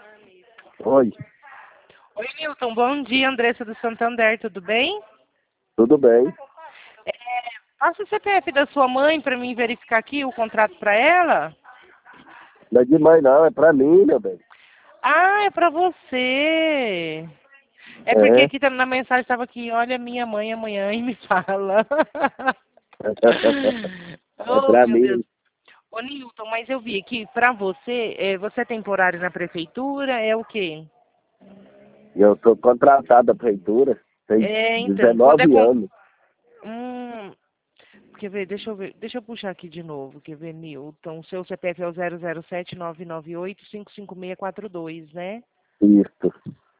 Oi, Oi, Nilton. Bom dia, Andressa do Santander. Tudo bem? tudo bem? Passa o CPF da sua mãe para mim verificar aqui o contrato para ela. Não é de mãe não, é pra mim, meu bem. Ah, é para você. É porque É, aqui na mensagem estava aqui, olha minha mãe amanhã e me fala. é Oh, pra meu Deus. mim. Ô, Nilton, mas eu vi aqui, para você, você é temporário na prefeitura, é o quê? Eu tô contratado da prefeitura, tem É, então, quando é 19 com... anos. Hum, quer ver, deixa eu puxar aqui de novo, quer ver, Nilton, o seu CPF é o 007-998-55642, né? Isso.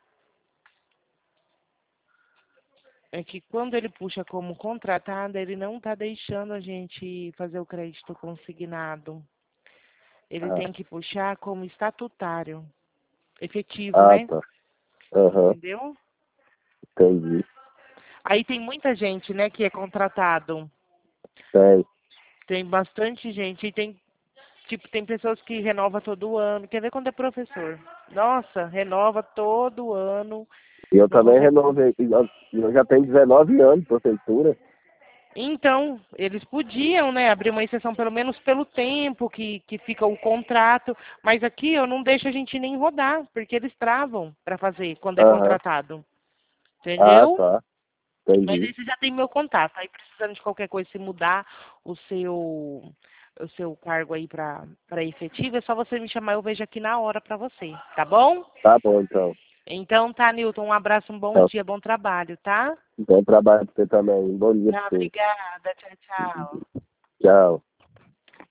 É que quando ele puxa como contratado, ele não está deixando a gente fazer o crédito consignado. Ele Ah, tem que puxar como estatutário, efetivo, ah, né? tá. Aham, Entendeu? entendi. Aí tem muita gente, né, que é contratado. Tem. Tem bastante gente. E tem pessoas que renova todo ano. Quer ver quando é professor? Nossa, renova todo ano. E eu Não também consegue. renovei. Eu já tenho 19 anos de prefeitura. Então, eles podiam, né, abrir uma exceção pelo menos pelo tempo que fica o contrato, mas aqui eu não deixo a gente nem rodar, porque eles travam para fazer quando é Aham. contratado. Ah, Entendeu? tá. Mas Entendi. aí você já tem meu contato. Aí precisando de qualquer coisa, se mudar o seu cargo aí para efetivo, é só você me chamar, eu vejo aqui na hora para você, tá bom? Tá bom, então. Então tá, Nilton, um abraço, um bom Então, dia, bom trabalho, tá? bom trabalho pra você também. Bom dia pra Tá, você. obrigada, tchau, tchau. Tchau.